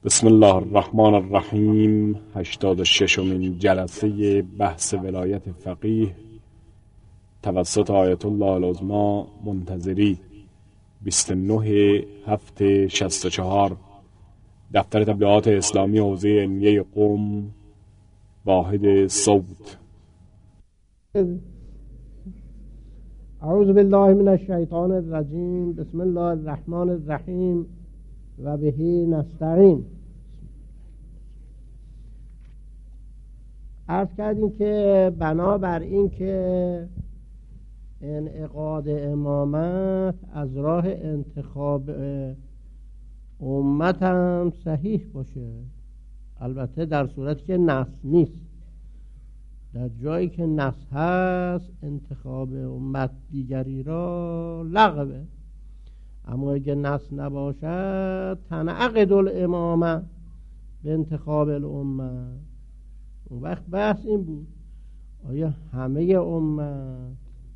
بسم الله الرحمن الرحیم. 86مین جلسه بحث ولایت فقیه توسط آیت الله العظمی منتظری 29/7/64 دفتر تبلیغات اسلامی حوزه علمیه قم واحد صوت. اعوذ بالله من الشیطان الرجیم. بسم الله الرحمن الرحیم و بهی نستعین. عرض کردیم که بنابر این که انعقاد امامت از راه انتخاب امت هم صحیح باشه، البته در صورتی که نص نیست. در جایی که نص هست انتخاب امت دیگری را لغوه، اما اگه نص نباشد تنعقد الامامه به انتخاب الامه. اون وقت بحث این بود آیا همه امت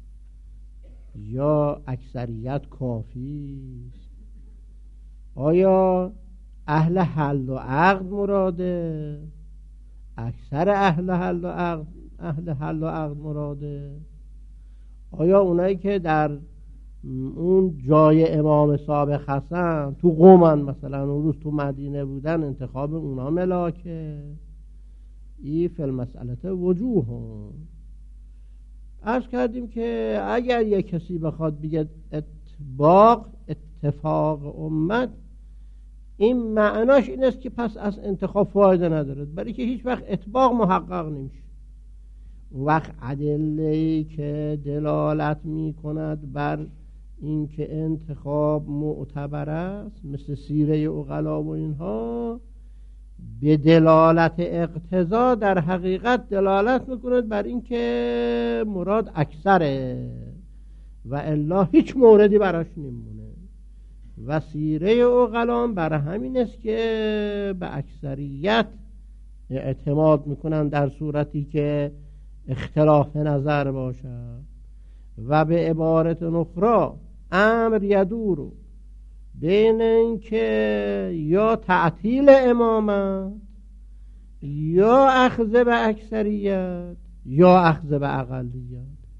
یا اکثریت کافی است؟ آیا اهل حل و عقد مراده؟ اکثر اهل حل و عقد مراده؟ آیا اونایی که در اون جای امام سابق هستن تو قومن، مثلا اون روز تو مدینه بودن، انتخاب اونا ملاکه؟ این فی المسئله وجوه. عرض کردیم که اگر یک کسی بخواد بگه اتفاق امت، این معناش این است که پس از انتخاب فایده نداره، برای که هیچ وقت اطباق محقق نمیشه. وقت ادله‌ای که دلالت میکند بر این که انتخاب معتبر است، مثل سیره عقلا و اینها، به دلالت اقتضا در حقیقت دلالت میکند بر این که مراد اکثره و الا هیچ موردی براش نمیمونه. و سیره عقلا بر همین است که به اکثریت اعتماد میکنن در صورتی که اختلاف نظر باشد. و به عبارت اخرى امر یدور بین این که یا تعطیل امامت یا اخذ به اکثریت یا اخذ به اقلیت.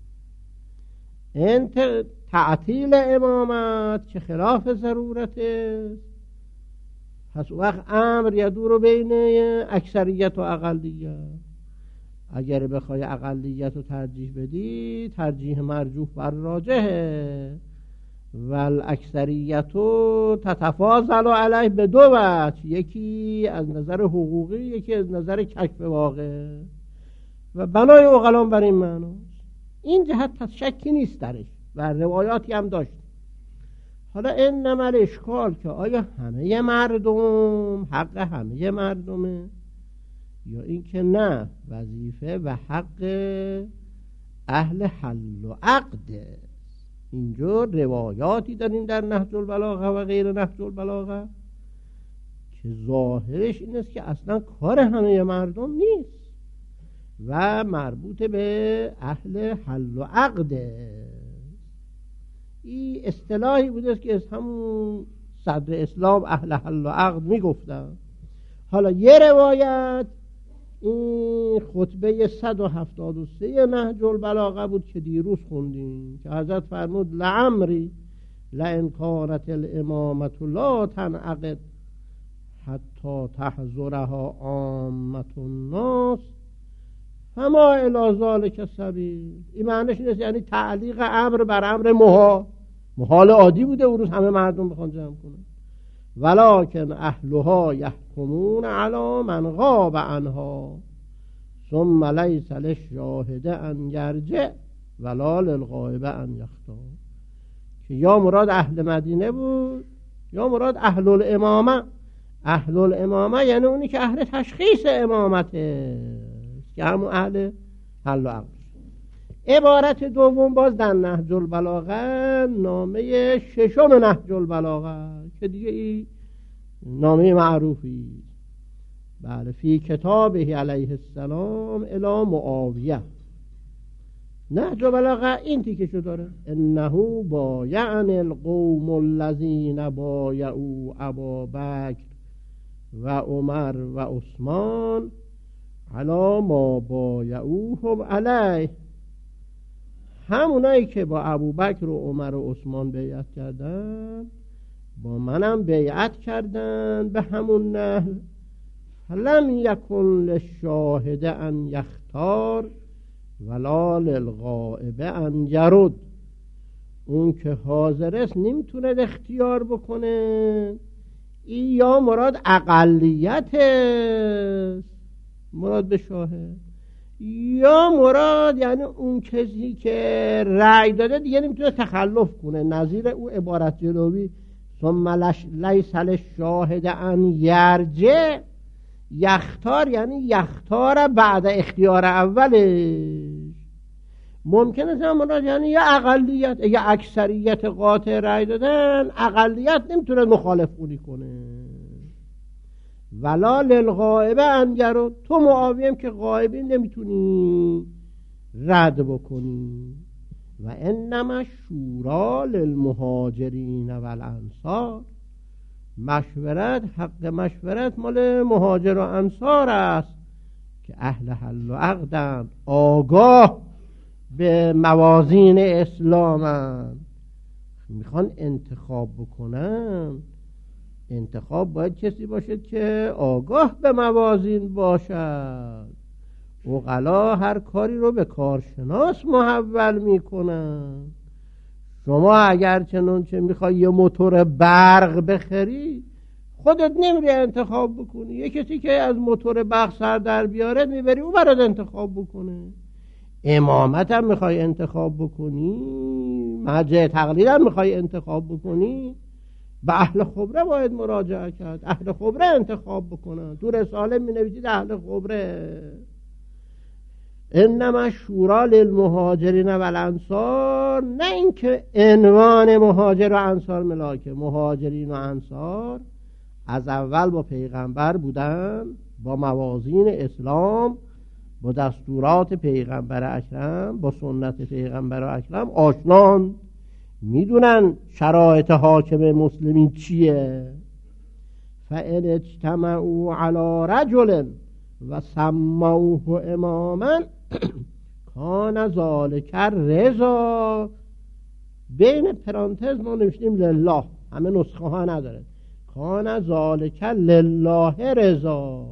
این تعطیل امامت که خلاف ضرورت است، پس وقت امر یدور بین اکثریت و اقلیت. اگر بخوای اقلیت رو ترجیح بدی، ترجیح مرجوح بر راجحه، والاکثریت تتفاضل علیه به دو وجه، یکی از نظر حقوقی، یکی از نظر کشف واقع. و بنای عقلان بر این معناست. این جهت پس شکی نیست درش و روایاتی هم داشت. حالا انما الاشکال که آیا همه مردم حق همه مردمه، یا اینکه نه، وظیفه و حق اهل حل و عقده. اینجا روایاتی داریم در نهج البلاغه و غیر نهج البلاغه که ظاهرش این است که اصلا کار همه مردم نیست و مربوط به اهل حل و عقده. این اصطلاحی بوده که از همون صدر اسلام اهل حل و عقد میگفتن. حالا یه روایت این خطبه 173 نهج البلاغه بود که دیروز خوندیم، که حضرت فرمود لعمری لئن کانت الامامة لا تنعقد حتی تحضرها عامة الناس فما الی ذلک سبیل. این معنیش نیست یعنی تعلیق امر بر امر محال عادی بوده اون روز همه مردم بخوان جمع کنن، ولکن اهلها یحکمون علی من غاب عنها ثم لیس للشاهد ان یرجع ولا للغائب ان یختار. که یا مراد اهل مدینه بود یا مراد اهل الامامه. اهل الامامه یعنی اونی که اهل تشخیص امامته، که همون اهل حل و عقد. عبارت دوم باز در نهج البلاغه، نامه 6 نهج البلاغه، که دیگه این نامه معروفی، بله، فی کتابه علیه السلام الی معاویه. نهج البلاغه این تیکشو داره: انه بایعن القوم الذین بایعوا ابا بکر و عمر و عثمان علی ما بایعوهم علیه، همونایی که با ابوبکر و عمر و عثمان بیعت کردن با منم بیعت کردن به همون نحو. فلم یکن للشاهد ان یختار ولا للغائب ان یرد، اون که حاضر است نمیتونه اختیار بکنه. این یا مراد اقلیت است مراد به شاهد، یا مراد یعنی اون کسی که رأی داده دیگه نمیتونه تخلف کنه. نظیر او عبارت جلوی ثم لیس للشاهد ان یرجع، یختار یعنی یختار بعد اختیار اولش. ممکنه مراد یعنی یا اقلیت، یا اکثریت قاطع رأی دادن، اقلیت نمیتونه مخالف کنه. ولا للغائب ان یرد، تو معاویم که غایبی نمیتونی رد بکنی. و انما شورا للمهاجرین والانصار، مشورت، حق مشورت مال مهاجر و انصار است که اهل حل و عقدند، آگاه به موازین اسلامند، میخوان انتخاب بکنن. انتخاب باید کسی باشد که آگاه به موازین باشد. عقلا هر کاری رو به کارشناس محول میکنن. شما اگر چنانچه میخوای یه موتور برق بخری خودت نمیری انتخاب بکنی، یه کسی که از موتور برق سر در بیاره میبری او برات انتخاب بکنه. امامت هم میخوای انتخاب بکنی، مرجع تقلید هم میخوای انتخاب بکنی، به اهل خبره باید مراجعه کرد. اهل خبره انتخاب بکنن. تو رساله می نویسید اهل خبره. انما شورا للمهاجرین والانصار، نه اینکه عنوان مهاجر و انصار ملاکه. مهاجرین و انصار از اول با پیغمبر بودن، با موازین اسلام، با دستورات پیغمبر اکرم، با سنت پیغمبر اکرم آشنان، میدونن شرایط حاکم مسلمین چیه. فان اجتمعوا علی رجل و سموه اماما کان ذالک رضا. بین پرانتز ما نوشتیم لله، همه نسخه ها نداره. کان ذالک لله رضا،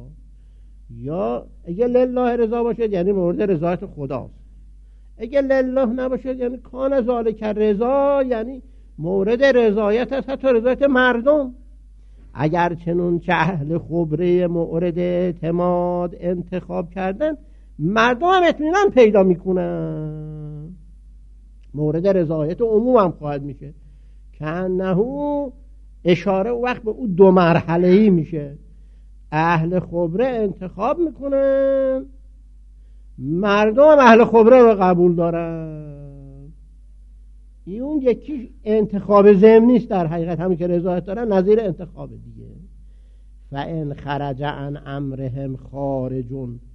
یا اگه لله رضا باشد یعنی مورد رضایت خداست، اگه لله نباشد یعنی کان ذالک رضا یعنی مورد رضایت است، حتی رضایت مردم. اگر چنانچه اهل خبره مورد اعتماد انتخاب کردن، مردم هم اطمینان پیدا میکنن، مورد رضایت عموم هم خواهد میشه. که انه اشاره وقت به اون دو مرحله‌ای میشه. اهل خبره انتخاب میکنن، مردم هم اهل خبره رو قبول دارن. اون یکی انتخاب ضمنی است در حقیقت، همین که رضایت دارن نظیر انتخاب دیگه. فان خرج عن امرهم خارج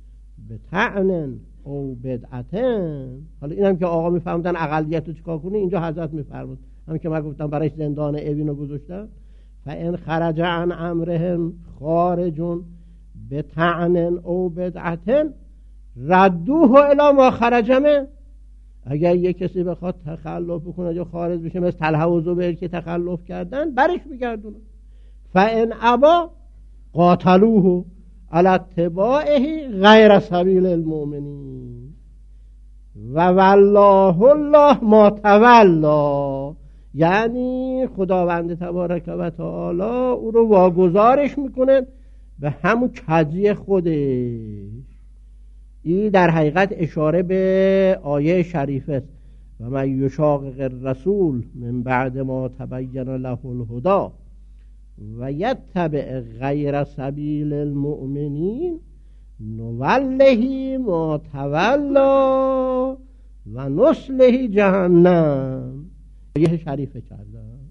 بطعن او بدعتن. حالا اینم که آقا میفهمدن اقلیت رو چیکار کنه، اینجا حضرت میفرمود، همین که من گفتم برای زندان اوینو گذاشتم. فان خرج عن امرهم خارج بطعن او بدعتن ردوه الی ما خرج منه. اگر یک کسی بخواد تخلف بکنه یا خارج بشه، مثل طلحه و زبیر که تخلف کردن، برش میگردونه. فان ابا قاتلوه علی اتباعه غیر سبیل المؤمنین و والله الله ما تولا، یعنی خداوند تبارک و تعالی او رو واگذارش میکنه به همون کجی خودش. این در حقیقت اشاره به آیه شریفه است: و من یشاقق الرسول من بعد ما تبین له الهدی و یتبع غیر سبیل المؤمنین نوله ما تولا و نصله جهنم. آیه شریفه کردن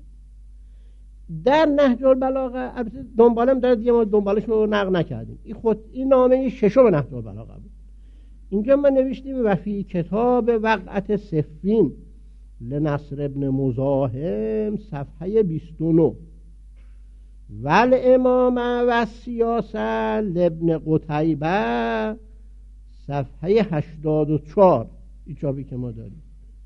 در نهج البلاغه. البته دنبالم داره دیگه، ما دنبالش رو نقل نکردیم. این نامه ششم نهج البلاغه بود. اینجا ما نوشتیم و فی کتاب وقعت صفین لنصر ابن مزاحم صفحه 29 والامامه و سیاسه لابن قتیبه صفحه 84 این چاپی که ما داریم.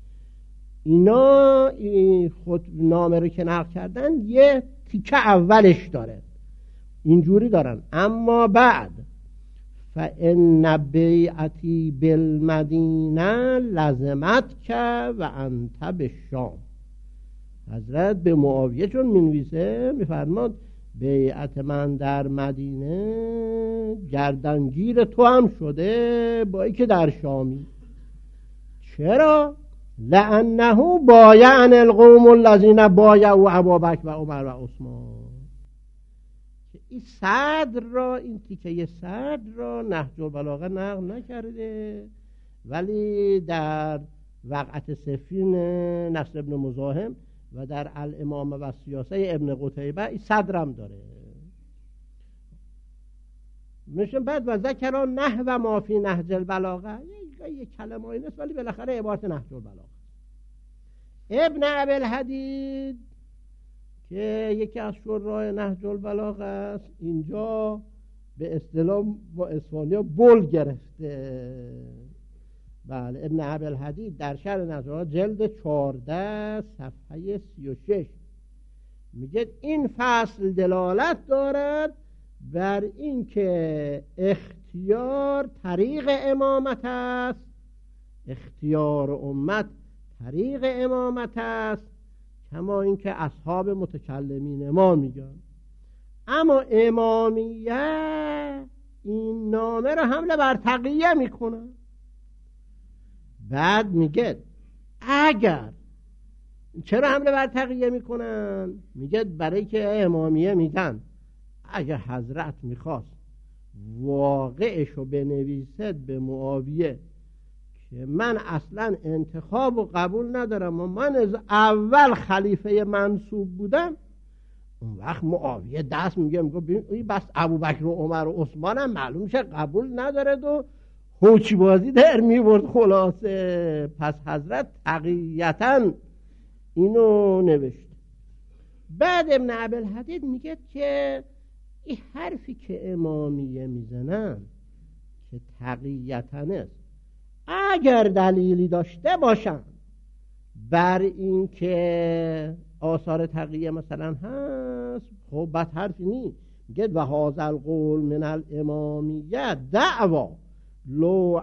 اینا خود نامه رو که نقل کردن یه تیکه اولش داره اینجوری دارن: اما بعد فان بیعتی بالمدینه لزمت که و انت بالشام. حضرت به معاویه چون مینویسه میفرماد بیعت من در مدینه گردنگیر تو هم شده با اینکه در شامی. چرا؟ لانه بایعن القوم الذین بایعوا ابابکر و عمر و عثمان. این صدر را، این تیکه صدر را نهج البلاغه نقل نکرده، ولی در وقعت صفین نصر ابن مزاحم و در الامامه و سیاسه ابن قتیبه این صدرم داره. میشه بعد و ذکر نحو ما فی نهج البلاغه، یک کلمه ای نیست ولی بالاخره عبارت نهج البلاغه. ابن ابوالحدید که یکی از شراح نهج البلاغه است، اینجا به اصطلاح با اسپانیا بول گرفته. بله، ابن ابوالحدید در شرح نهج البلاغه جلد 14 صفحه 36 میگه این فصل دلالت دارد بر اینکه اختیار طریق امامت است، اختیار امت طریق امامت است، کما اینکه اصحاب متکلمین ما میگن. اما امامیه این نامه رو حمله بر تقیه میکنن. بعد میگه اگر چرا حمله بر تقیه میکنن؟ میگه برای که امامیه میگن اگر حضرت میخواست واقعشو بنویسد به معاویه که من اصلا انتخاب و قبول ندارم و من از اول خلیفه منصوب بودم، اون وقت معاویه دست میگه بس ابوبکر و عمر و عثمان هم معلوم شه قبول نداره و هوچی بازی در میبرد. خلاصه پس حضرت تقییتاً اینو نوشت. بعد ابن ابوالحدید میگه که این حرفی که امامیه میزنن که تقییتاً است، اگر دلیلی داشته باشن بر این که آثار تقیه مثلا هست، خب بد حرفی نیست. میگه و هذا القول من الامامیه دعوا لو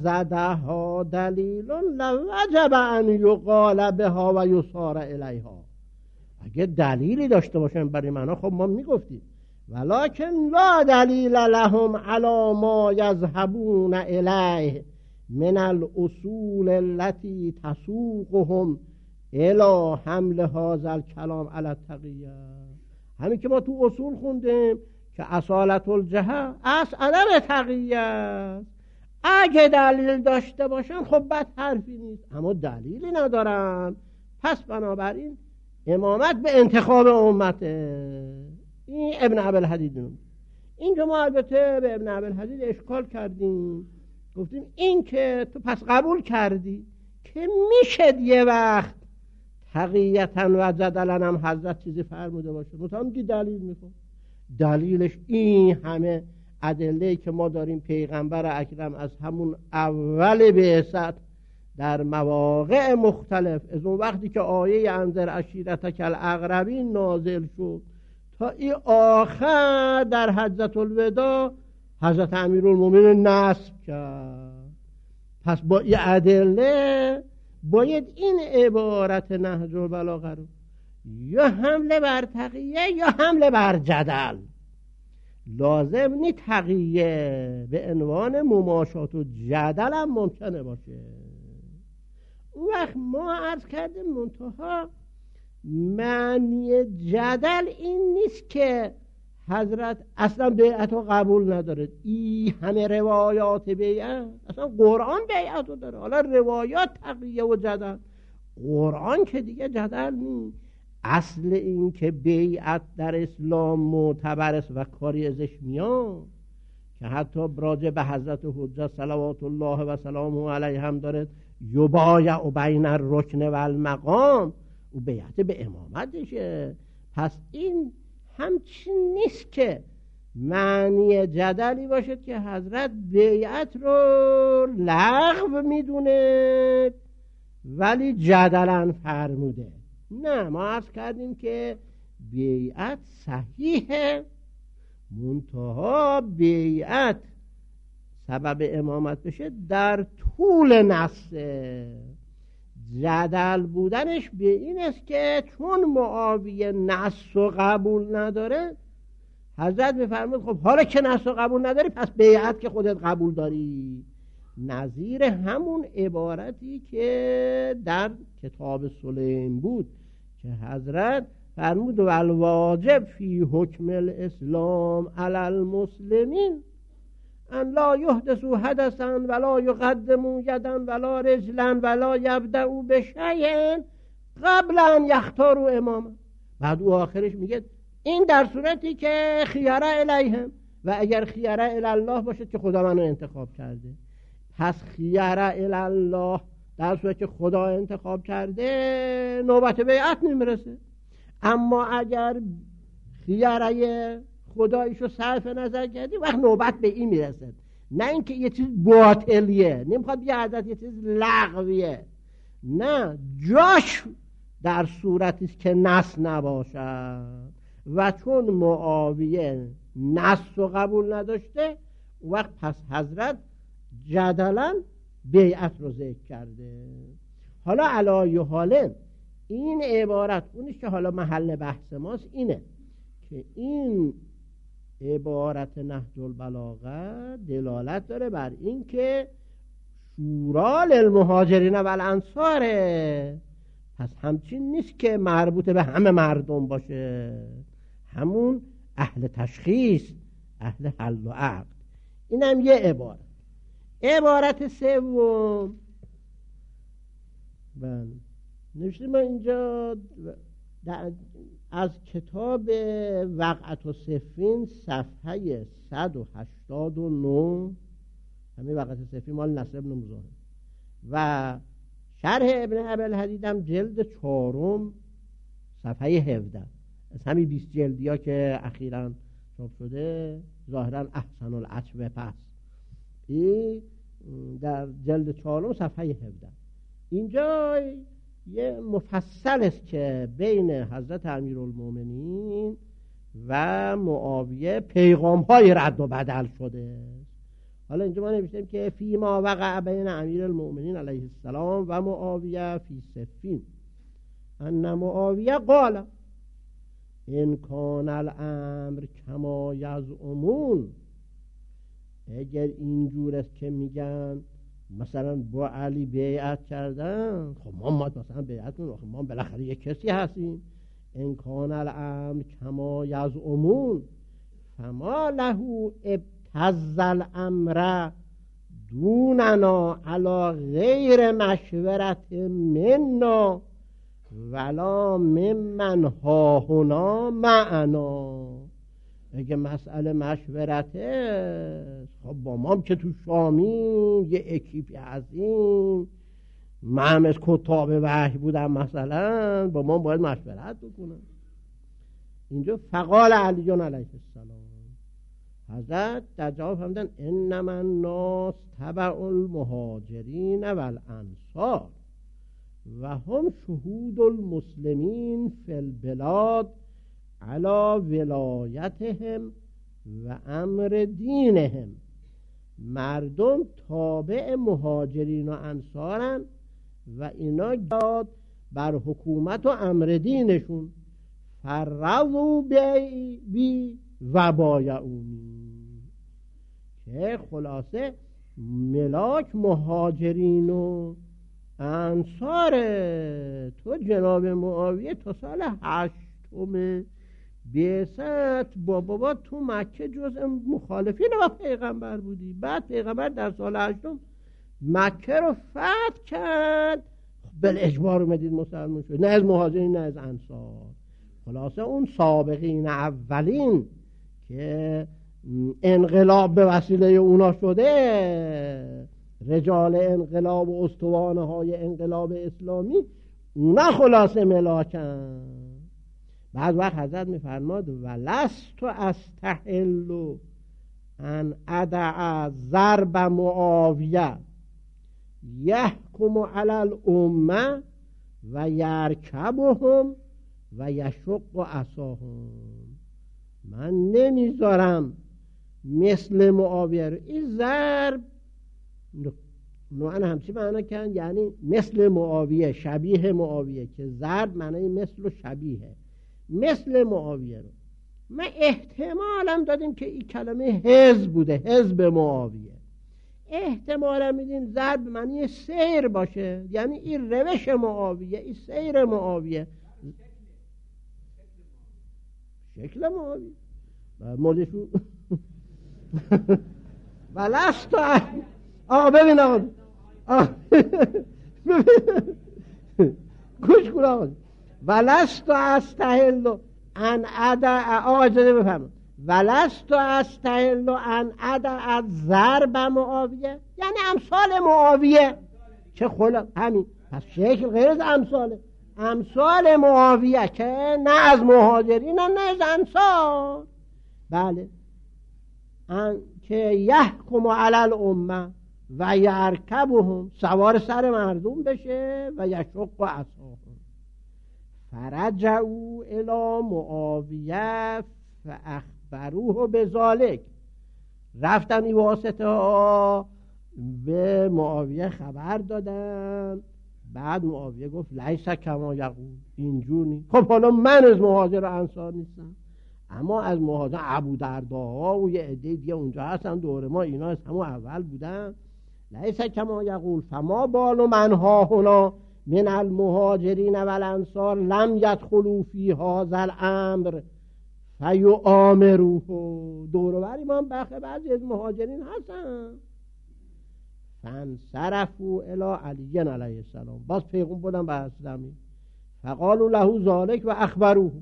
عزدها دلیل لوجب ان یقال بها و یصار الیها. اگه دلیلی داشته باشن برای منها، خب ما میگفتیم ولکن لا دلیل لهم علی ما یذهبون الیه من الاصول التي تسوقهم الى حمل هذا الكلام على التقیه. همین که ما تو اصول خوندیم که اصالت الجهه از عدم تقیه است. اگه دلیل داشته باشن خب بد حرفی نیست، اما دلیلی ندارن، پس بنابراین امامت به انتخاب امته. این ابن ابوالحدید. اینجا ما البته به ابن ابوالحدید اشکال کردیم، گفتیم این که تو پس قبول کردی که میشد یه وقت تقییتاً و جدلاً هم حضرت چیزی فرموده باشه، مطمئن که دلیل میخواد. دلیلش این همه ادله که ما داریم پیغمبر اکرم از همون اول بعثت در مواقع مختلف، از اون وقتی که آیه انذر عشیرتک الاقربین نازل شد تا این آخر در حجة الوداع حضرت امیرالمومنین نصب کرد. پس با این ادله باید این عبارت نهج البلاغه رو یا حمله بر تقیه یا حمله بر جدل، لازم نی تقیه به عنوان مماشات و جدل هم ممکنه باشه. اون وقت ما عرض کردیم منتها معنی جدل این نیست که حضرت اصلا بیعت رو قبول نداره. این همه روایات بیعت، اصلا قرآن بیعت رو داره. حالا روایات تقیه و جدل، قرآن که دیگه جدل نیست. اصل این که بیعت در اسلام معتبر است و کاری ازش میاد که حتی راجع به حضرت حجت صلوات الله و سلامه علیه هم داره یبایع بین الرکن و المقام، او بیعت به امامتشه. پس این همچین نیست که معنی جدلی باشد که حضرت بیعت رو لغو میدونه ولی جدلا فرموده. نه، ما عرض کردیم که بیعت صحیحه، منتها بیعت سبب امامت بشه در طول نسه. جدل بودنش به این است که چون معاویه نص و قبول نداره، حضرت میفرمود خب حالا که نص و قبول نداری پس بیعت که خودت قبول داری. نظیر همون عبارتی که در کتاب سلیم بود که حضرت فرمود و الواجب فی حکم الاسلام علی المسلمین ان لا یحدثوا حدثا ولا یقدموا یدا ولا رجلا ولا یبدأوا بشیء قبل ان یختاروا اماما. بعد او آخرش میگه این در صورتی که خیره الیهم، و اگر خیره الی الله باشد که خدا منو انتخاب کرده. پس خیره الی الله در صورتی که خدا انتخاب کرده نوبت بیعت نمیرسه. اما اگر خیره خدایشو صرف نظر کردی وقت نوبت به این میرسه. نه اینکه یه چیز باطلیه، نمیخواد بگه حضرت یه چیز لغویه، نه، جاش در صورتی که نص نباشد. و چون معاویه نص رو قبول نداشته وقت پس حضرت جدلا بیعت رو ذکر کرده. حالا علی حال این عبارت اونیش که حالا محل بحث ماست اینه که این عبارت نهج البلاغه دلالت داره بر این که شورا للمهاجرین و الانصاره. پس همچین نیست که مربوط به همه مردم باشه، همون اهل تشخیص، اهل حل و عقد. اینم یه عبارت. عبارت سوم نوشته ما اینجا از کتاب وقعت و صفین صفحه 189، همین وقعت صفین مال نصر ابن مزاحم، و شرح ابن ابوالحدید هم جلد 4 صفحه 17. از همین 20 جلدی ها که اخیراً چاپ شده ظاهراً احسن العجب پس این در جلد 4 صفحه 17 اینجا یه مفصل است که بین حضرت امیرالمومنین و معاویه پیغام های رد و بدل شده. حالا اینجا ما نوشتیم که فی ما وقع بین امیرالمومنین علیه السلام و معاویه فی صفین ان معاویه قال ان کان الامر کما یزعمون. اگر اینجور است که میگن مثلا با علی بیعت کردن، خب ما مثلا بیعت کنیم، ما بالاخره یک کسی هستیم. ان کان الامر کما یزعمون فما له ابتز الامر دوننا علی غیر مشورت منا ولا ممن هاهنا معنا. اگه مسئله مشورته، خب با ما هم که تو شامیم یه اکیپی هستیم، من هم از کتاب وحی بودم مثلا، با ما باید مشورت بکنم. اینجا فقال علیون علیه السلام، حضرت در جواب فرمودن انما الناس تبع المهاجرین و الانصار و هم شهود المسلمین فی البلاد علی ولایتهم و امر دینهم. مردم تابع مهاجرین و انصارن و اینا یاد بر حکومت و امر دینشون. فرضوا بی و بایعونی، که خلاصه ملاک مهاجرین و انصار. تو جناب معاویه تا سال 8 بعثت با بابا تو مکه جزء مخالفین و پیغمبر بودی. بعد پیغمبر در سال 8 مکه رو فتح کرد، بل اجبار اومدید مسلمان شد، نه از مهاجرین نه از انصار. خلاصه اون سابقین اولین که انقلاب به وسیله اونا شده، رجال انقلاب و استوانه های انقلاب اسلامی، اونا خلاصه ملاکن. بعد وقت حضرت میفرماد ولست استحل ان ادع ضرب معاویه یحکم علی الامه و یرکبهم و یشق عصاهم. من نمیذارم مثل معاویه رو، این ضرب نوعا همچی معنا کردن، یعنی مثل معاویه، شبیه معاویه، که ضرب معنی مثل و شبیه، مثل معاویه رو من احتمالم دادیم که این کلمه حزب بوده، حزب معاویه. احتمالم میدیم ضرب معنی سیر باشه، یعنی این روش معاویه، این سیر معاویه، شکل معاویه موردشون ولست آقا ببین آقا گوش کن آقا ولست استحل ان ادع، آقا اجازه بفرما، ولست استحل ان ادع ضرب معاویه، یعنی امثال معاویه که خلا همین، پس شکل غیر از امثاله، امثال معاویه که نه از مهاجرین نه از انصار، بله، که یحکم علی الامه و یرکبهم، سوار سر مردم بشه، و یشق عصاهم. فرجعوا الی معاویه فاخبروه بذالک، رفتن این واسطه ها به معاویه خبر دادن. بعد معاویه گفت لیس کما یقول، اینجور نیست. خب حالا من از مهاجر و انصار نیستم، اما از مهاجر ابودرداها و یه عده دیگه اونجا هستن دور ما، اینا از همون اول بودن. لیس کما یقول فما بال منها هنا من المهاجرین و الانصار لم یدخلوا فی هذا الامر فیؤامروه. دور و بر ایمان بخه بعضی از مهاجرین هستن. فانصرفوا الی علی علیه السلام، باز پیغام بودن به اسلامی، فقالوا له ذلک و اخبروه.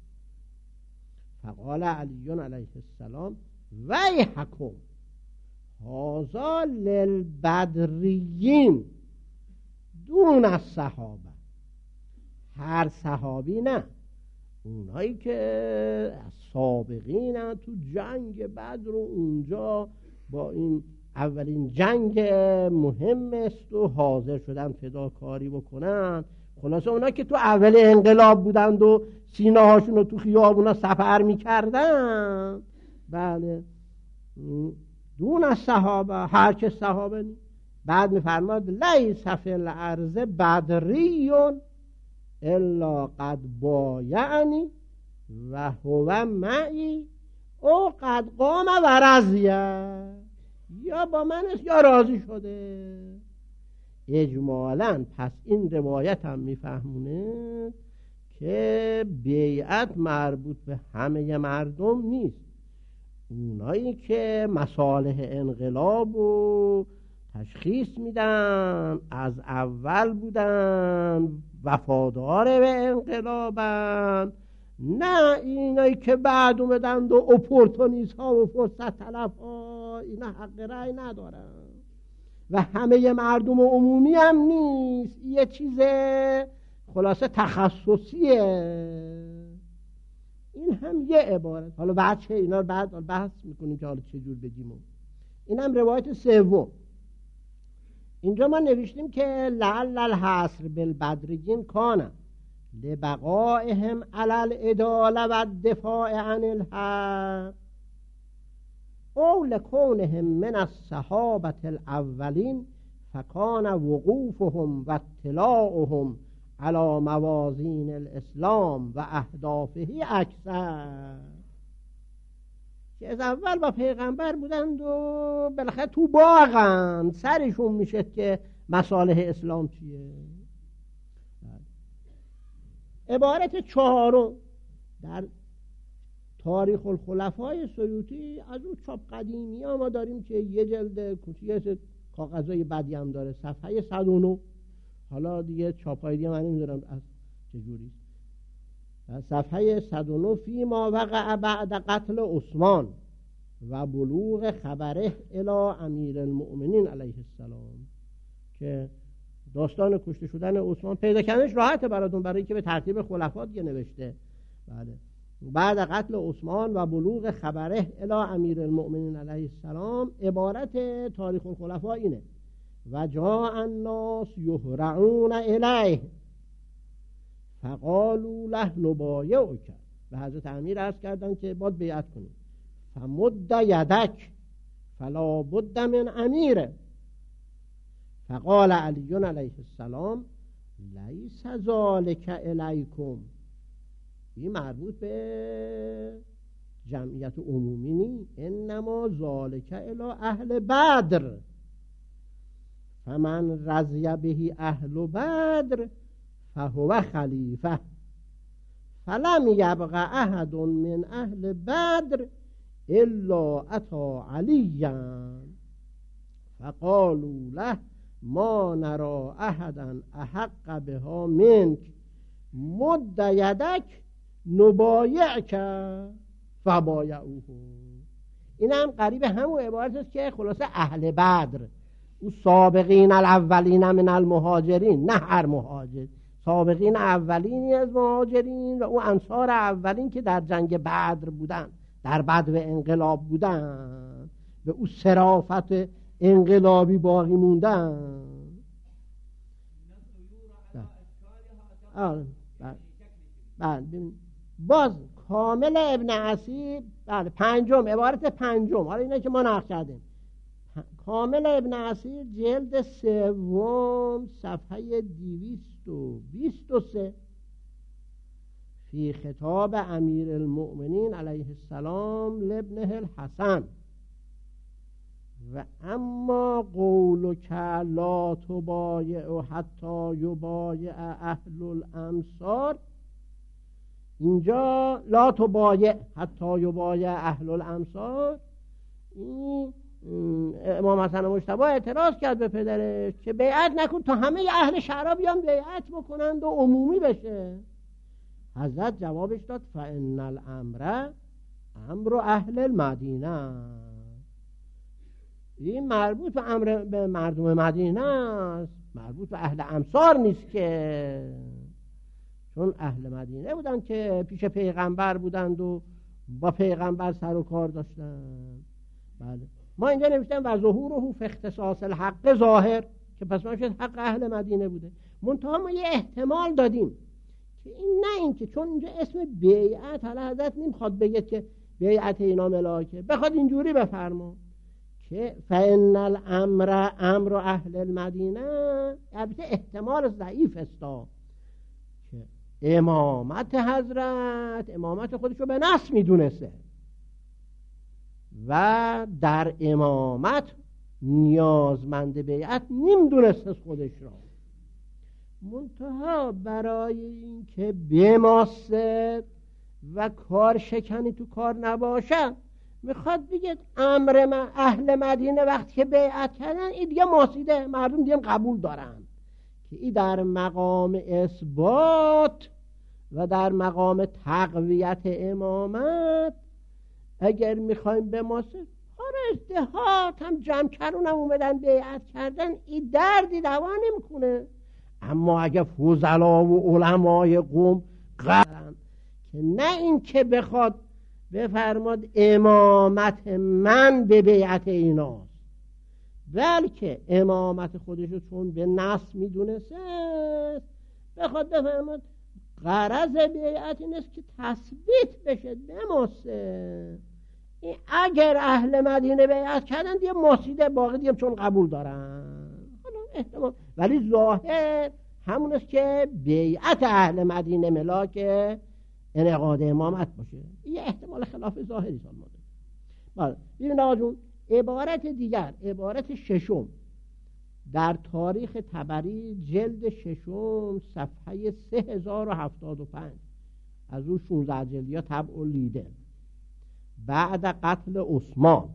فقال علی علیه السلام ویحکم هذا للبدریین دون الصحابه، هر صحابی نه، اونایی که سابقین تو جنگ بدر و اونجا با این اولین جنگ مهم است و حاضر شدن فداکاری بکنن. خلاصه اونا که تو اول انقلاب بودند و سینه هاشون رو تو خیابونا سفر میکردن، بله، دون از صحابه، هر که صحابه نی. بعد میفرماد لیس فی الارض بدریون الا قد بایعنی و هو معی او قد قام و رضیه، یا با من است یا راضی شده. اجمالاً پس این روایت هم میفهمونه که بیعت مربوط به همه مردم نیست. اونایی که مصالح انقلاب و تشخیص میدن، از اول بودن، وفادار به انقلابن، نه اینایی که بعد اومدند و اپورتونیست ها و فرصت طلب ها، اینا حق رأی ندارن و همه مردم عمومی هم نیست. یه چیز خلاصه تخصصیه. این هم یه عبارت. حالا بعد چه اینا رو بعد بحث میکنیم که حالا چجور بگیم. این هم روایت سوم. اینجا ما نوشتیم که لعل الحصر بالبدریین کان لبقائهم علی العداله و الدفاع عن الحق او لکونهم من الصحابة الاولین فکان وقوفهم و اطلاعهم علی موازین الاسلام و اهدافه اکثر، که از اول با پیغمبر بودند و بالاخره تو باغن، سرشون میشه که مصالح اسلام چیه. عبارت چهارم در تاریخ الخلفای سیوطی، از اون چاپ قدیمی ها ما داریم که یه جلد کوچیک کاغذای بدی هم داره، صفحه 109. حالا دیگه چاپای دیگه من نمیدونم از چجوری. صفحه 109 فی ما وقع بعد قتل عثمان و بلوغ خبره الی امیر المؤمنین علیه السلام، که داستان کشته شدن عثمان پیدا کردنش راحته براتون، برای که به ترتیب خلفا دیگه نوشته. بله. بعد قتل عثمان و بلوغ خبره الی امیر المؤمنین علیه السلام، عبارت تاریخ الخلفاء اینه: و جاء الناس یهرعون الیه فقالوا له نبایعک. به حضرت امیر عرض کردن که باید بیعت کنیم. فمد یدک فلا بد من امیر. فقال علی علیه السلام لیس ذلک الیکم. این مربوط به جمعیت عمومی نی، انما ذالک الی اهل بدر فمن رضی به اهل بدر فهو خلیفه فلم یبق احد من اهل بدر الا اتی علیا فقالوا له ما نرى احدا احق بها منک مد یدک نبایعک فبایعوه. این هم قریب همون عبارت است که خلاصه اهل بدر، او سابقین الاولین من المهاجرین، نه هر مهاجر، سابقین اولینی از مهاجرین و او انصار اولین که در جنگ بدر بودن، در بدو انقلاب بودن، به او صرافت انقلابی باقی موندن. بله. باز کامل ابن اسیر، بله، پنجم، عبارت پنجم، حالا اینه که ما نقل کردیم. کامل ابن اسیر جلد سوم صفحه 223 فی خطاب امیر المؤمنین علیه السلام لابنه الحسن: و اما قولک لا تبایع حتی یبایع اهل الامصار. اینجا لا تبایع حتی یبایع اهل الامصار، این امام حسن مجتبی اعتراض کرد به پدرش که بیعت نکن تا همه اهل شهرها بیان بیعت بکنند و عمومی بشه. حضرت جوابش داد فان الامر امر اهل المدینه. این مربوط به امر به مردم مدینه است، مربوط به اهل امصار نیست، که چون اهل مدینه بودن که پیش پیغمبر بودند و با پیغمبر سر و کار داشتند. بله، ما اینجا نوشتیم و ظهوره فی اختصاص الحق ظاهر، که پس ما شد حق اهل مدینه بوده. منتها ما یه احتمال دادیم که این نه، این که چون اینجا اسم بیعت، حالا حضرت نمیخواد بگه که بیعت اینا ملاکه، بخواد اینجوری بفرما که فإن الامر امر اهل المدینه. البته احتمال ضعیف است که امامت حضرت امامت خودشو به نص میدونسته و در امامت نیازمند بیعت نمیدونست خودش را. منتها برای اینکه بماسد و کار شکنی تو کار نباشه، میخواد بگه امر من اهل مدینه وقتی که بیعت کردن این دیگه ماسیده، مردم دیگه قبول دارن، که این در مقام اثبات و در مقام تقویت امامت اگر میخوایم بماسد، ازدهات هم جمع کردن هم اومدن بیعت کردن، این دردی دوا نمیکنه. اما اگه فضلا و علمای قوم قرن که نه این که بخواد بفرماد امامت من به بیعت ایناست، بلکه امامت خودشو چون به نص میدونسته بخواد بفرماد غرض بیعت این است که تثبیت بشه، بماسه. اگر اهل مدینه بیعت کردن دیگه ماسیده، باقی دیگه چون قبول دارن. حالا احتمال، ولی ظاهر همون است که بیعت اهل مدینه ملاک انعقاد امامت باشه. این احتمال خلاف ظاهری سال ماده. بله، ببین آقا جون، عبارت دیگر، عبارت ششم در تاریخ طبری جلد ششم صفحه 3075 از اون 16 جلدی ها طبع لیده: بعد قتل عثمان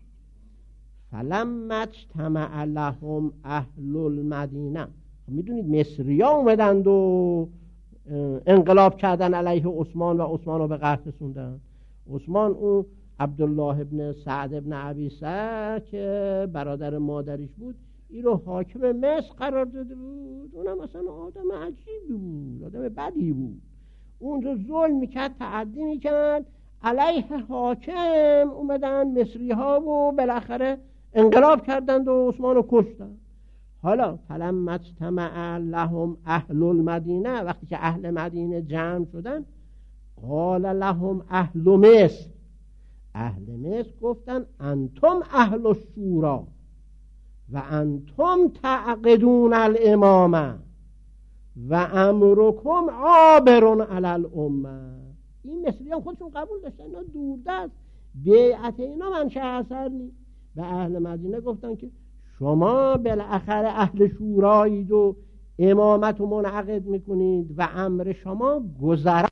فلما اجتمع لهم اهل المدینه. میدونید مصری ها اومدند و انقلاب کردن علیه عثمان و عثمان رو به قتل رسوندن. عثمان اون عبدالله ابن سعد ابن ابی سعد که برادر مادریش بود، این رو حاکم مصر قرار داده بود. اونم مثلا آدم عجیبی بود، آدم بدی بود. اونجا ظلم میکرد، تعدی میکرد، علیه حاکم اومدن مصری ها و بالاخره انقلاب کردند و عثمان رو کشتن. حالا فلما اجتمع لهم اهل المدینه، وقتی که اهل مدینه جمع شدن، قال لهم اهل مصر، اهل مصر گفتن انتم اهل الشورا و انتم تعقدون الامامه و امرکم عابر علی الامه. این مصریان خودشون قبول داشتن، اینا دوردست، بیعت اینا منشأ اثر نیست. به اهل مدینه گفتن که شما بالاخره اهل شورایید و امامت رو منعقد میکنید و امر شما گذرا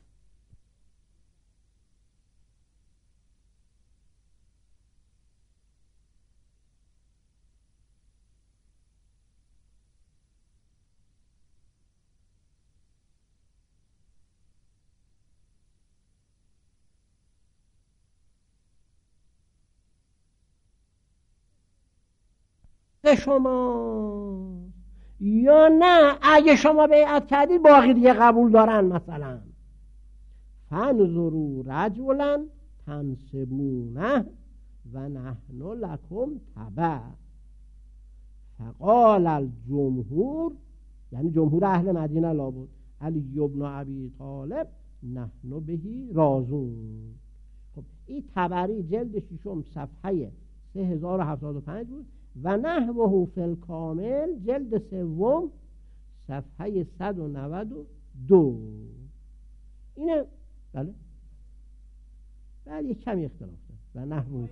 شما، یا نه اگه شما بیعت کردید باقی دیگه قبول دارن. مثلا فانظروا رجلا تنصبونه و نحن لکم تبع، فقال الجمهور، یعنی جمهور اهل مدینه لابد، علی ابن ابی طالب نحن بهی رازون. خب این طبری جلد ششم صفحه 3075 بود و نحوه فی الکامل جلد سوم صفحه 192. اینه بله یک کمی اختلاف داره و نحوه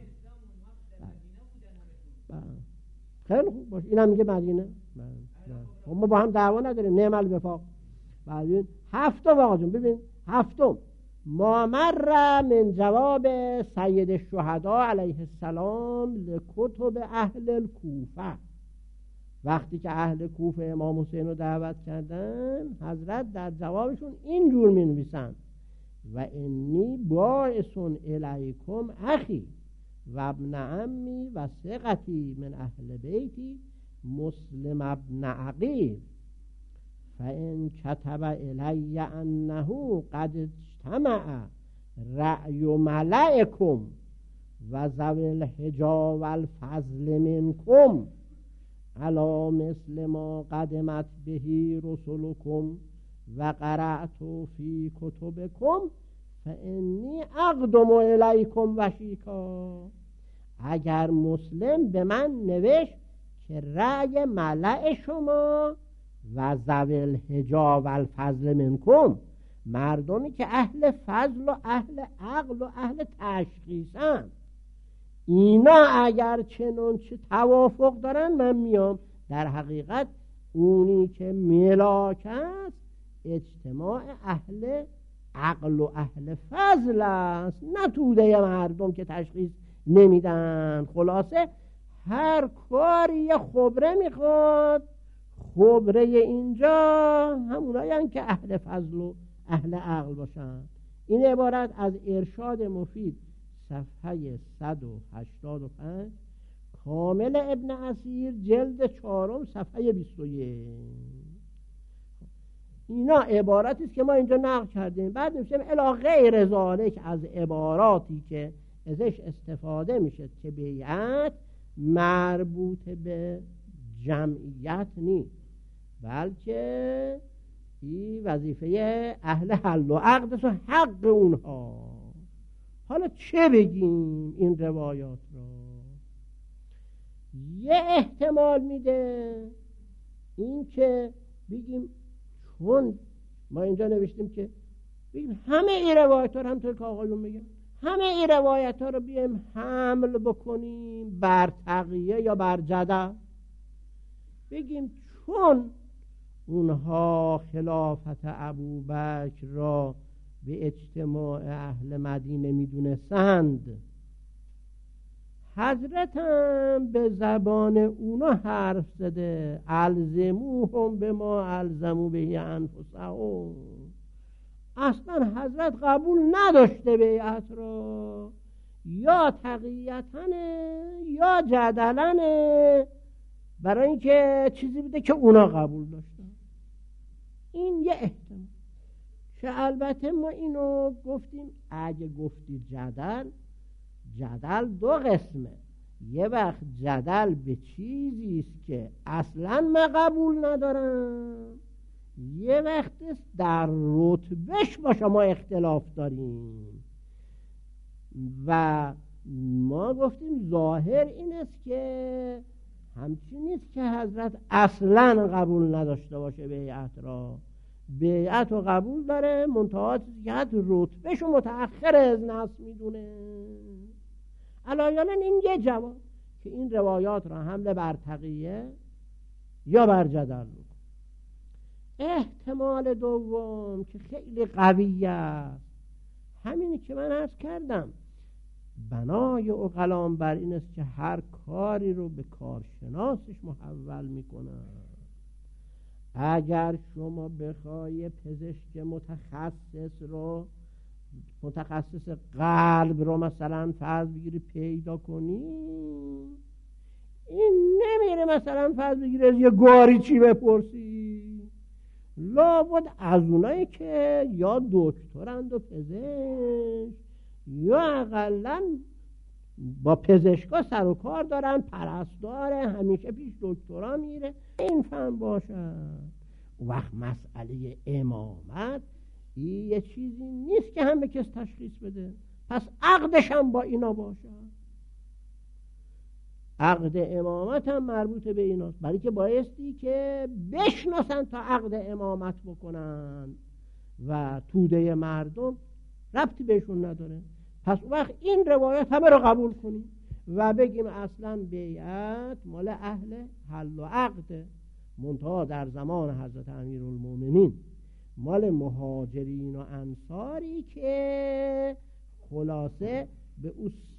خیلی خوب باشه. اینم میگه مدینه. ما با هم دعوا نداریم، نعم الوفاق. بعدین هفتم آقا جون ببین، هفتم ما مر من جواب سید الشهدا علیه السلام لکتب اهل الکوفه. وقتی که اهل کوفه امام حسین رو دعوت کردن، حضرت در جوابشون اینجور می نویسن و انی باعث الیکم اخی و ابن عمی و ثقتی من اهل بیتی مسلم ابن عقیل فان کتب الی انه قد اجتمع رأی ملائکم و ذوی الحجا و الفضل منکم علی مثل ما قدمت بهی رسولکم و قرأت فی کتبکم فانی اقدم الیکم وشیکا. اگر مسلم به من نوشت که رأی ملأ شما و ذوی الحجا و الفضل منکم، مردمی که اهل فضل و اهل عقل و اهل تشخیصن، اینا اگر چنانچه توافق دارن من میام. در حقیقت اونی که ملاک است اجتماع اهل عقل و اهل فضل است، نه توده مردم که تشخیص نمیدن. خلاصه هر کاری یه خبره میخواد، خبره اینجا همونایی هم که اهل فضل و اهل عقل باشن. این عبارت از ارشاد مفید صفحه 185 کامل ابن اسیر جلد 4 صفحه 21. اینا عباراتی است که ما اینجا نقل کردیم. بعد میشیم الی غیر ذالک از عباراتی که ازش استفاده میشه که بیعت مربوط به جمعیت نیست، بلکه این وظیفه اهل حل و عقد و حق اونها. حالا چه بگیم این روایات را؟ یه احتمال میده این که بگیم چون ما اینجا نوشتیم که بگیم همه این روایت ها رو همطور که آقایون میگن، همه این روایت ها رو بیایم حمل بکنیم بر تقیه یا بر جدل، بگیم چون اونها خلافت ابوبکر را به اجتماع اهل مدینه میدونستند، حضرت هم به زبان اونا حرف زده الزموهم به ما الزمو به انفسهم. اصلا حضرت قبول نداشته بیعت را، یا تقییتنه یا جدلنه، برای اینکه چیزی بوده که اونا قبول داشتن. این یه احتمال. که البته ما اینو گفتیم اگه گفتی جدل دو قسمه. یه وقت جدل به چیزی است که اصلا من قبول ندارم، یه وقت در رتبهش با شما اختلاف داریم. و ما گفتیم ظاهر این است که همچین نیست که حضرت اصلا قبول نداشته باشه بیعت را. بیعت رو قبول داره، منتها که رتبهش رو متأخر از ناس میدونه. علایاً این یه جواب که این روایات را حمله بر تقیه یا بر جدل رو. احتمال دوم که خیلی قویه است، همینی که من عرض کردم، بنای عقلام بر این است که هر کاری رو به کارشناسش محول میکنن. اگر شما بخوای پزشک متخصص قلب رو مثلا فرض بگیری پیدا کنی، این نمیره مثلا فرض بگیری از یه گاری چی بپرسی، لابد از اونایی که یا دکترند و پزشک یا اقلن با پزشکا سر و کار دارن، پرستاره، همیشه پیش دکترا میره، این فهم باشد. وقت مسئله امامت این یه چیزی نیست که هم به کس تشخیص بده، پس عقدش هم با اینا باشد. عقد امامت هم مربوط به ایناست، برای که بایستی که بشناسن تا عقد امامت بکنن و توده مردم ربطی بهشون نداره. پس وقت این روایت همه رو قبول کنیم و بگیم اصلا بیعت مال اهل حل و عقد، منتها در زمان حضرت امیرالمومنین مال مهاجرین و انصاری که خلاصه به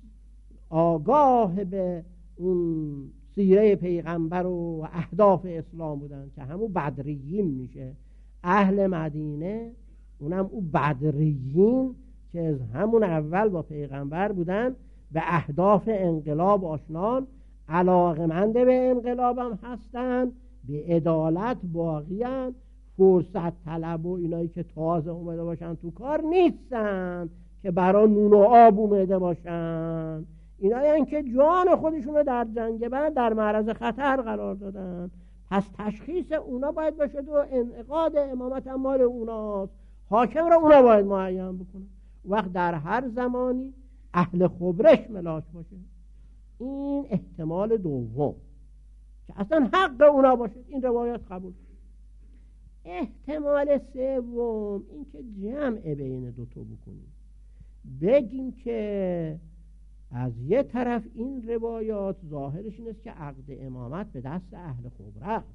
آگاه به اون سیره پیغمبر و اهداف اسلام بودن، که همون بدریین میشه. اهل مدینه اونم اون بدریین که از همون اول با پیغمبر بودن، به اهداف انقلاب آشنان، علاقمند به انقلاب هم هستن، به عدالت باقیان، فرصت طلب و اینایی که تازه اومده باشن تو کار نیستن که برای نون و آب اومده باشن. اینایی که جان خودشونو در جنگ بعد در معرض خطر قرار دادن. پس تشخیص اونا باید باشه و انعقاد امامت هم مال اوناست، حاکم را اونا باید معین بکنه. وقت در هر زمانی اهل خبرش ملاک باشه. این احتمال دوم که اصلا حق اونا باشه، این روایت قبول. احتمال سوم این که جمع بین دوتا بکنیم، بگیم که از یه طرف این روایات ظاهرش این است که عقد امامت به دست اهل خبره است،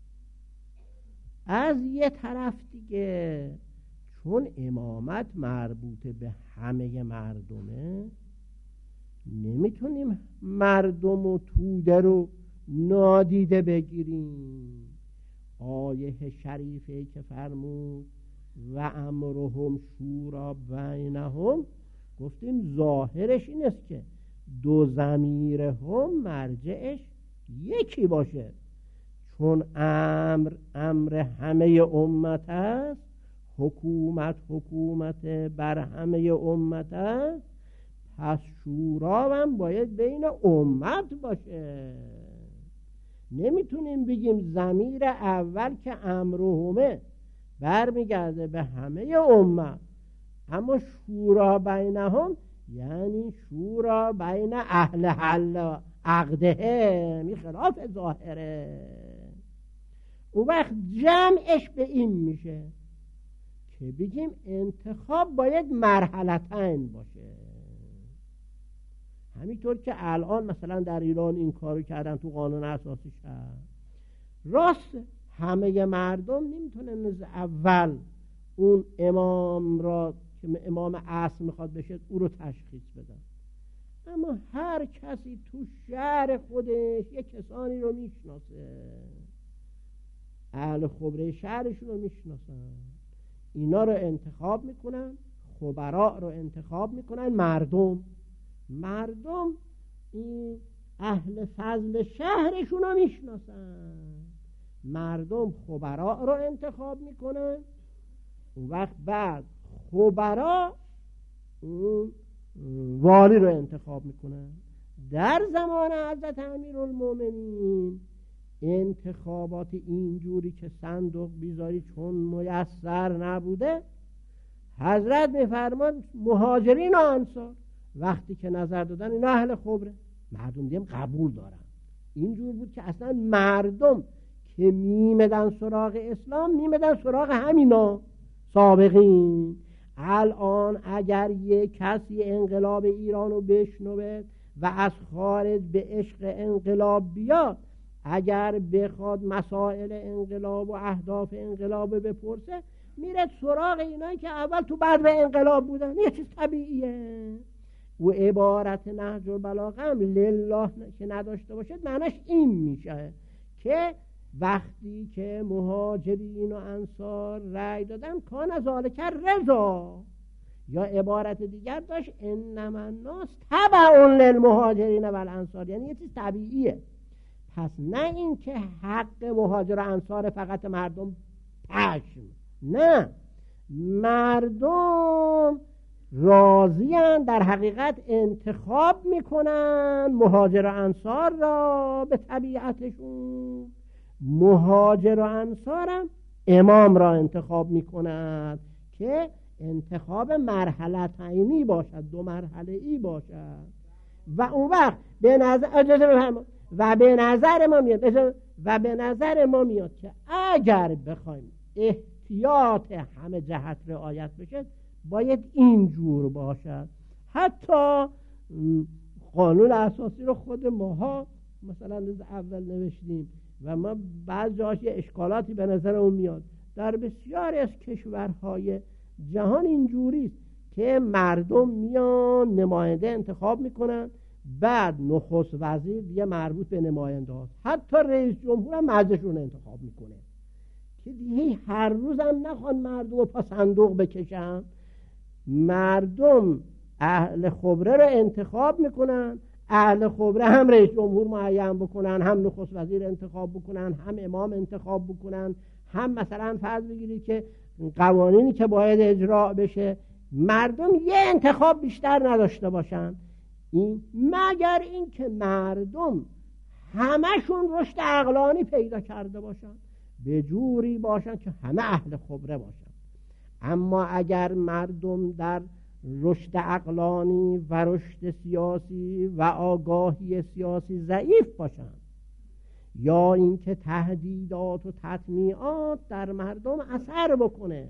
از یه طرف دیگه چون امامت مربوط به همه مردمه، نمیتونیم مردم و توده رو نادیده بگیریم. آیه شریفه که فرمود و امرهم شورا بینهم، گفتیم ظاهرش این است که دو ضمیر هم مرجعش یکی باشه، چون امر همه امت است، حکومت بر همه امت است، پس شورا هم باید بین امت باشه. نمیتونیم بگیم ضمیر اول که امرهمه برمیگرده به همه امت، اما شورا بینهم یعنی شورا بین اهل حل عقده، می خلاف ظاهره. اون وقت جمعش به این میشه که بگیم انتخاب باید مرحلتین باشه. همینطور که الان مثلا در ایران این کارو کردن تو قانون اساسی هست، راست همه مردم نمیتونن از اول اون امام را که امام اصل میخواد بشه او رو تشخیص بدن، اما هر کسی تو شهر خودش یک کسانی رو میشناسه، اهل خبره شهرشون رو میشناسن، اینا رو انتخاب میکنن، خبراء رو انتخاب میکنن. مردم این اهل فضل شهرشون رو میشناسن، مردم خبراء رو انتخاب میکنن اون وقت بعد خبرا اون والی رو انتخاب میکنن. در زمان حضرت امیرالمومنین انتخابات اینجوری که صندوق بیزاری چون میسر نبوده، حضرت میفرمان مهاجرین و انصار وقتی که نظر دادن اینا اهل خبره، مردم دیم قبول دارن. اینجور بود که اصلا مردم که میمدن سراغ اسلام میمدن سراغ همینا سابقین. الان اگر یک کسی انقلاب ایران رو بشنوه و از خارج به عشق انقلاب بیاد، اگر بخواد مسائل انقلاب و اهداف انقلاب بپرسه، میره سراغ اینایی که اول تو بعد به انقلاب بودن. یه چیز طبیعیه. و عبارت نهج البلاغه هم لله که نداشته باشد معنیش این میشه که وقتی که مهاجرین و انصار رأی دادن کان ذالک رضا، یا عبارت دیگر داشت انما الناس تبع للمهاجرین و الانصار، یعنی یه چیز طبیعیه. پس نه این که حق مهاجر و انصار فقط مردم پشم، نه، مردم راضیان در حقیقت انتخاب میکنن مهاجر و انصار را به طبیعتشون. مهاجر و انصارم امام را انتخاب میکنند که انتخاب مرحلتینی باشد، 2 مرحله‌ای باشد. و اون وقت به نظر اجازه بفرمایید و به نظر ما میاد که اگر بخوایم احتیاط همه جهت رعایت بشه باید اینجور باشد. حتی قانون اساسی رو خود ماها مثلا از اول نوشتیم و ما بعض جاش اشکالاتی به نظر اون میاد. در بسیاری از کشورهای جهان اینجوریست که مردم میان نماینده انتخاب میکنن، بعد نخست وزیر دیگه مربوط به نماینده هاست، حتی رئیس جمهور هم مجلسشون انتخاب میکنه که دیگه هر روز هم نخوان مردم رو پا صندوق بکشن. مردم اهل خبره رو انتخاب میکنن، اهل خبره هم رئیس جمهور معین بکنن، هم نخست وزیر انتخاب بکنن، هم امام انتخاب بکنن، هم مثلا فرض بگیرید که قوانینی که باید اجرا بشه مردم یه انتخاب بیشتر نداشته باشن. این مگر این که مردم همشون رشد عقلانی پیدا کرده باشن، به جوری باشن که همه اهل خبره باشن. اما اگر مردم در رشد عقلانی و رشد سیاسی و آگاهی سیاسی ضعیف باشن، یا اینکه تهدیدات و تطمیعات در مردم اثر بکنه،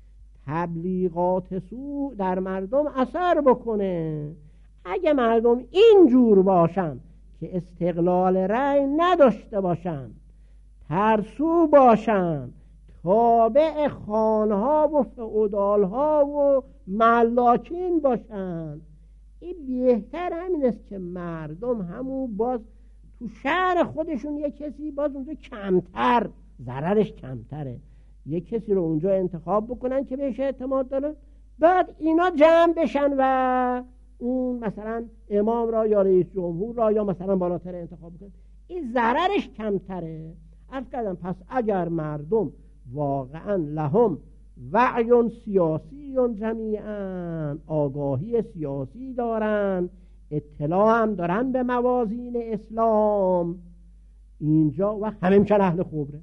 تبلیغات سوء در مردم اثر بکنه، اگه مردم اینجور باشن که استقلال رأی نداشته باشن، ترسو باشن، تابع خانها و فئودالها و ملاکین باشن، این بهتر همین است که مردم همون باز تو شهر خودشون یک کسی باز اونجا کمتر، ضررش کمتره، یک کسی رو اونجا انتخاب بکنن که بهش اعتماد دارن، بعد اینا جمع بشن و اون مثلا امام را یا رئیس جمهور را یا مثلا بالاتر انتخاب بکنن. این ضررش کمتره. عرض کردم پس اگر مردم واقعا لهم وعی سیاسی جمیعا، آگاهی سیاسی دارن، اطلاع هم دارن به موازین اسلام، اینجا و همه میشن اهل خبره.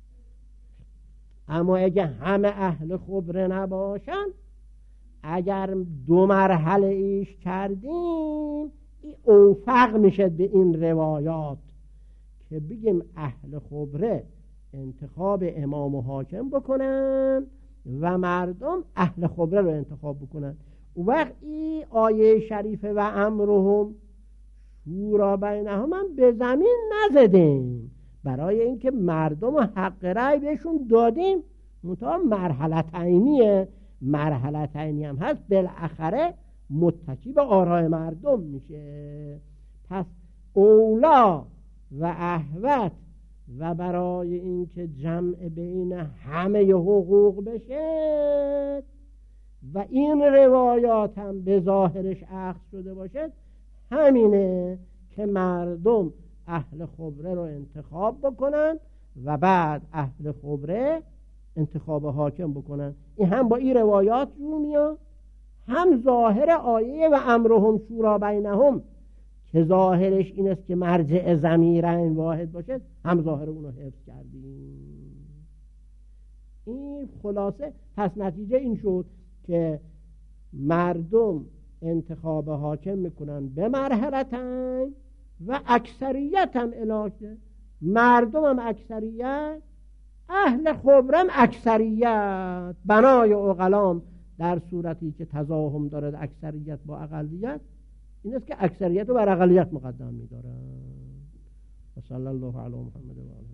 اما اگه همه اهل خبره نباشن، اگر 2 مرحله ایش کردیم، این اوفق میشه به این روایات که بگیم اهل خبره انتخاب امام و حاکم بکنن و مردم اهل خبره رو انتخاب بکنن. و وقتی آیه شریفه و امرهم شورا بینهم هم به زمین نزدیم، برای اینکه مردم و حق رأی بهشون دادیم، منتها مرحلتینیه، مرحلتینی هم هست، بالاخره متکی به آراء مردم میشه. پس اولا و احوط و برای اینکه جمع بین همه حقوق بشه و این روایات هم به ظاهرش اخذ شده باشه، همینه که مردم اهل خبره رو انتخاب بکنن و بعد اهل خبره انتخاب حاکم بکنن. این هم با این روایات جور میاد، هم ظاهر آیه و امرهم شورا بینهم که ظاهرش این است که مرجع ضمیرین واحد باشه، هم ظاهر اونو حفظ کردیم. این خلاصه. پس نتیجه این شد که مردم انتخاب حاکم میکنن به مرحلتین و اکثریت هم علاقه، مردم هم اکثریت، اهل خبرم اکثریت. بنای عقلام در صورتی که تضاهم دارد اکثریت با اقلیت، این است که اکثریت رو بر اقلیت مقدم می‌دارن. صلی الله علی محمد و آله.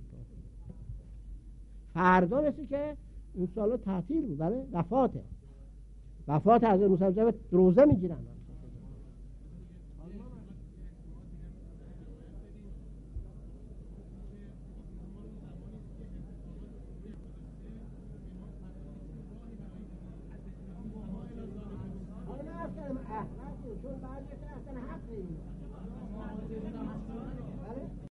فردا مثل که اون سال تعطیل بود، بله، وفات حضرت موسی جواد روزه میگیرن. چون بعضی اصلا حق نیست.